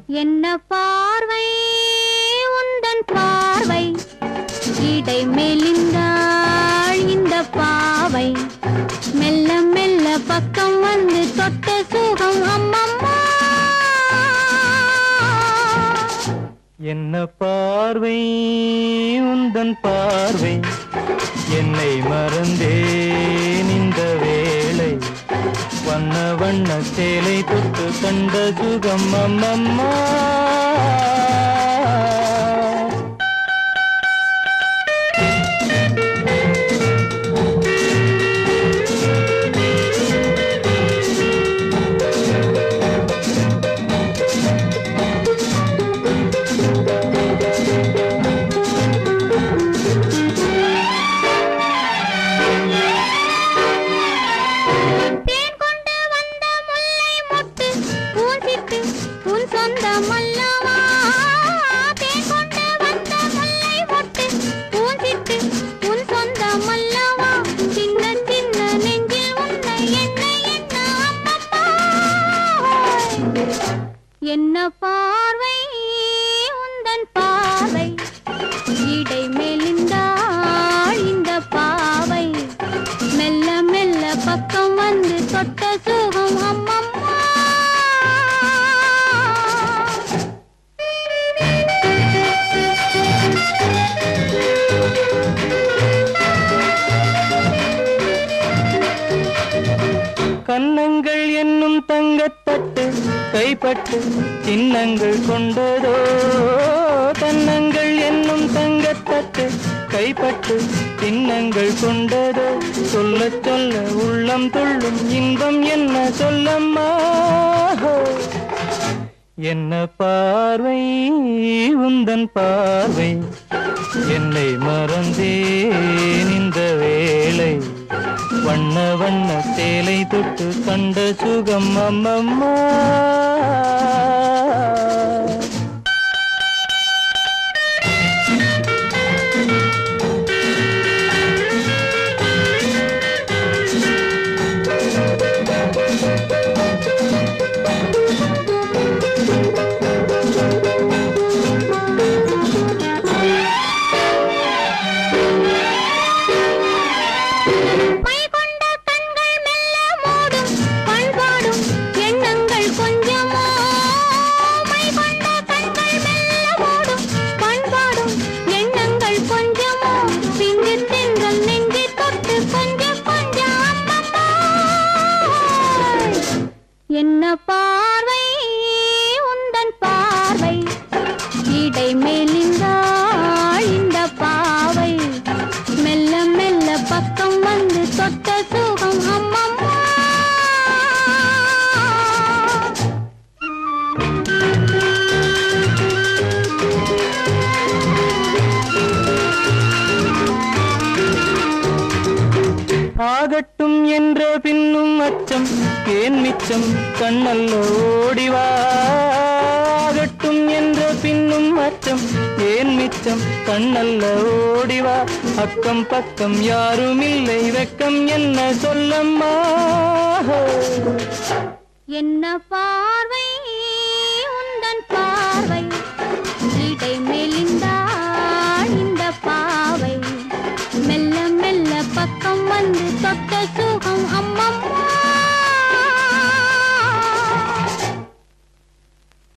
என்ன பார்வை உந்தன் பார்வை இடை மெலிந்தாள் இந்த பாவை மெல்ல மெல்ல பக்கம் வந்து தொட்ட சுகம் அம்மம்மா என்ன பார்வை உந்தன் பார்வை என்னை மறந்தேன் இந்த வேளை வண்ண வண்ண சேலை தொட்டு கண்ட சுகம் அம்மம்மா என்ன பார்வை உந்தன் பார்வை இடை மெலிந்தாள் இந்த பாவை மெல்ல மெல்ல பக்கம் வந்து தொட்ட சுகம் அம்மம்மா கன்னங்கள் என்னும் தங்கத்தட்டு கைப்பட்டு சின்னங்கள் கொண்டதோ கன்னங்கள் என்னும் தங்கத்தட்டு கைப்பட்டு சின்னங்கள் கொண்டதோ சொல்ல சொல்ல உள்ளம் துள்ளும் இன்பம் என்ன சொல்லம்மா என்ன பார்வை உந்தன் பார்வை என்னை மறந்தேன் இந்த வேளை வண்ண வண்ண சேலை தொட்டு கண்ட சுகம் அம்மம்மா என்ன பார்வை உந்தன் பார்வை இடை மெலிந்தாள் இந்த பாவை மெல்ல மெல்ல பக்கம் வந்து தொட்ட சுகம் அம்மம்மா ஆகட்டும் என்ற பின்னும் அச்சம் ஏன் மிச்சம் கண்ணல்ல ஓடிவாகட்டும் என்ற பின்னும் அச்சம் ஏன் மிச்சம் கண்ணல்ல ஓடிவா அக்கம் பக்கம் யாரும் இல்லை வெக்கம் என்ன சொல்லம்மா என்ன பார்